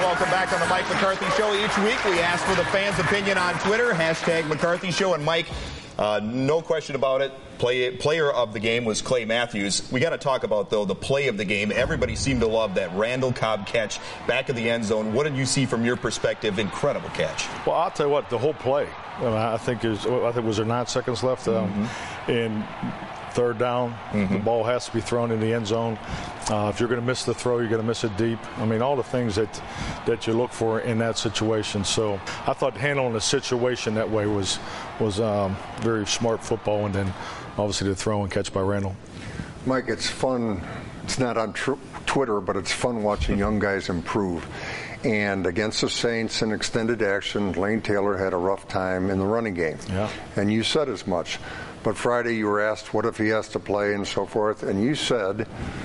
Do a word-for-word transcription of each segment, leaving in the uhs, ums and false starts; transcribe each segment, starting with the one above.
welcome back on the Mike McCarthy Show. Each week we ask for the fans' opinion on Twitter, hashtag McCarthy Show. And Mike, uh, no question about it, play, player of the game was Clay Matthews. We got to talk about, though, the play of the game. Everybody seemed to love that Randall Cobb catch back of the end zone. What did you see from your perspective? Incredible catch. Well, I'll tell you what, the whole play. I, mean, I think there's, I think was there nine seconds left, um, mm-hmm. and third down, mm-hmm. the ball has to be thrown in the end zone. Uh, if you're going to miss the throw, you're going to miss it deep. I mean, all the things that that you look for in that situation. So I thought handling the situation that way was was um, very smart football, and then obviously the throw and catch by Randall. Mike, it's fun. It's not on tr- Twitter, but it's fun watching young guys improve. And against the Saints in extended action, Lane Taylor had a rough time in the running game. Yeah. And you said as much. But Friday you were asked what if he has to play and so forth, and you said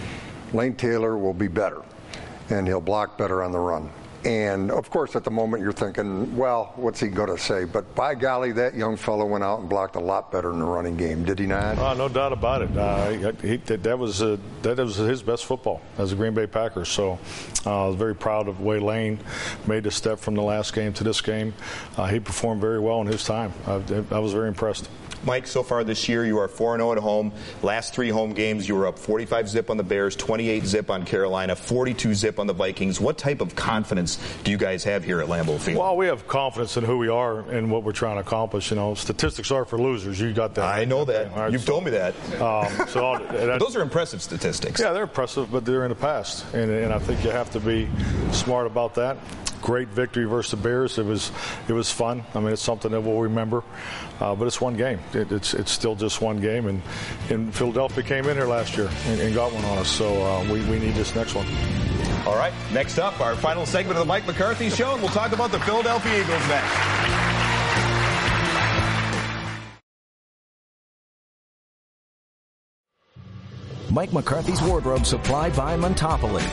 Lane Taylor will be better and he'll block better on the run. And, of course, at the moment you're thinking, well, what's he going to say? But, by golly, that young fellow went out and blocked a lot better in the running game, did he not? Uh, no doubt about it. Uh, he, that, was, uh, that was his best football as a Green Bay Packer. So uh, I was very proud of the way Lane made the step from the last game to this game. Uh, he performed very well in his time. I, I was very impressed. Mike, so far this year you are four and oh at home. Last three home games you were up forty-five zip on the Bears, twenty-eight zip on Carolina, forty-two zip on the Vikings. What type of confidence do you guys have here at Lambeau Field? Well, we have confidence in who we are and what we're trying to accomplish. You know, statistics are for losers. You got that. I know that. Right, You've so, told me that. Um, so that, those are impressive statistics. Yeah, they're impressive, but they're in the past, and, and I think you have to be smart about that. Great victory versus the Bears. It was it was fun. I mean, it's something that we'll remember. Uh, but it's one game. It, it's it's still just one game. And, and Philadelphia came in here last year and, and got one on us. So uh, we, we need this next one. All right. Next up, our final segment of the Mike McCarthy Show, and we'll talk about the Philadelphia Eagles next. Mike McCarthy's wardrobe supplied by Montopoly.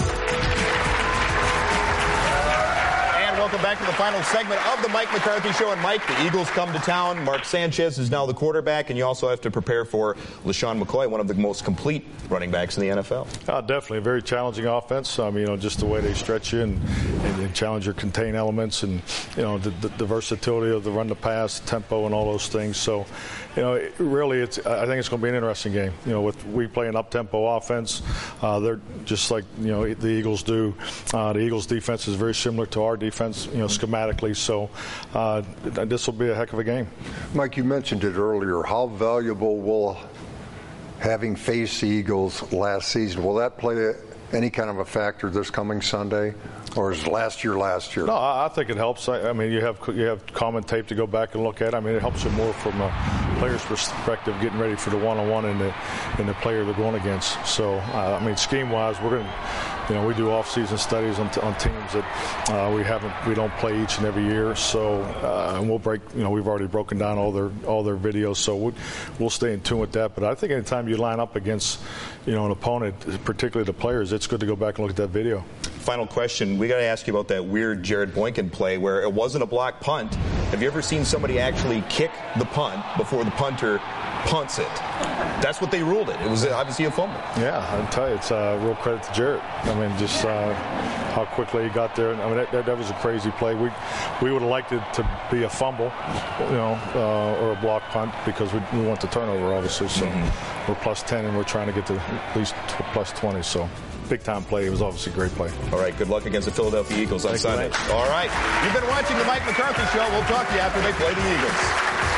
Welcome back to the final segment of the Mike McCarthy Show. And Mike, the Eagles come to town. Mark Sanchez is now the quarterback, and you also have to prepare for LeSean McCoy, one of the most complete running backs in the N F L. Uh, definitely a very challenging offense. Um, you know, just the way they stretch you and, and, and challenge your contain elements, and you know the, the, the versatility of the run to pass, tempo, and all those things. So, you know, it, really, it's I think it's going to be an interesting game. You know, with we play an up tempo offense, uh, they're just like you know the Eagles do. Uh, the Eagles defense is very similar to our defense. You know, schematically, so uh, this will be a heck of a game. Mike, you mentioned it earlier. How valuable will having faced the Eagles last season, will that play any kind of a factor this coming Sunday, or is last year last year? No, I think it helps. I, I mean, you have you have common tape to go back and look at. I mean, it helps you more from a player's perspective, getting ready for the one-on-one and the and the player they're going against. So, uh, I mean, scheme-wise, we're going to. You know, we do off-season studies on, t- on teams that uh, we haven't, we don't play each and every year. So, uh, and we'll break. You know, we've already broken down all their all their videos. So we'll, we'll stay in tune with that. But I think anytime you line up against, you know, an opponent, particularly the players, it's good to go back and look at that video. Final question: we got to ask you about that weird Jared Boykin play where it wasn't a block punt. Have you ever seen somebody actually kick the punt before the punter punts it? That's what they ruled it. It was obviously a fumble. Yeah, I'll tell you, it's uh, real credit to Jarrett. I mean, just uh, how quickly he got there. I mean, that, that, that was a crazy play. We we would have liked it to be a fumble, you know, uh, or a block punt because we, we want the turnover, obviously. So mm-hmm. we're plus ten, and we're trying to get to at least t- plus twenty. So big-time play. It was obviously a great play. All right, good luck against the Philadelphia Eagles on Thanks Sunday. All right, you've been watching the Mike McCarthy Show. We'll talk to you after they play the Eagles.